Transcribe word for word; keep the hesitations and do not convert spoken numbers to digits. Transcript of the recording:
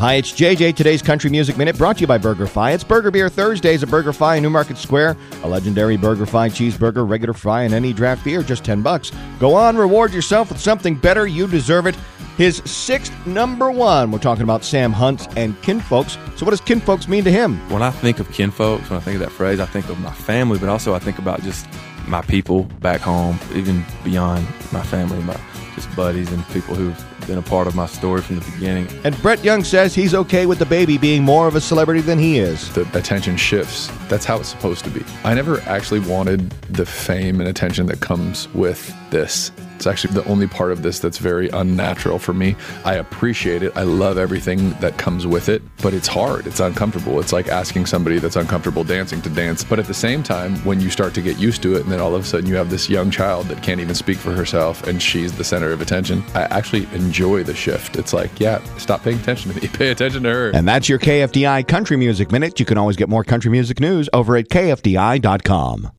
Hi, it's J J. Today's Country Music Minute brought to you by BurgerFi. It's Burger Beer Thursdays at BurgerFi in Newmarket Square. A legendary BurgerFi cheeseburger, regular fry, and any draft beer, just ten bucks. Go on, reward yourself with something better. You deserve it. His sixth number one. We're talking about Sam Hunt and kinfolks. So what does kinfolks mean to him? When I think of kinfolks, when I think of that phrase, I think of my family, but also I think about just my people back home, even beyond my family, my just buddies and people who've been a part of my story from the beginning. And Brett Young says he's okay with the baby being more of a celebrity than he is. The attention shifts. That's how it's supposed to be. I never actually wanted the fame and attention that comes with this. It's actually the only part of this that's very unnatural for me. I appreciate it. I love everything that comes with it, but it's hard. It's uncomfortable. It's like asking somebody that's uncomfortable dancing to dance. But at the same time, when you start to get used to it, and then all of a sudden you have this young child that can't even speak for herself, and she's the center of attention, I actually enjoy the shift. It's like, yeah, stop paying attention to me. Pay attention to her. And that's your K F D I Country Music Minute. You can always get more country music news over at K F D I dot com.